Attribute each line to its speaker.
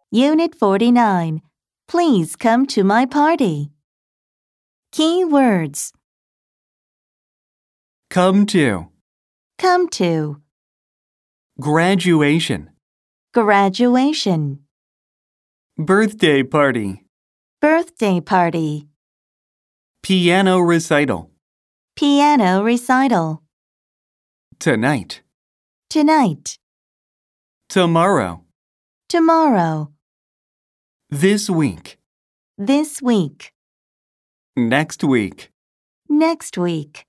Speaker 1: Unit 49. Please come to my party. Key words.
Speaker 2: Come to.
Speaker 1: Come to.
Speaker 2: Graduation.
Speaker 1: Graduation.
Speaker 2: Birthday party.
Speaker 1: Birthday party.
Speaker 2: Piano recital.
Speaker 1: Piano recital.
Speaker 2: Tonight.
Speaker 1: Tonight.
Speaker 2: Tomorrow.
Speaker 1: Tomorrow.
Speaker 2: This week.
Speaker 1: This week.
Speaker 2: Next week.
Speaker 1: Next week.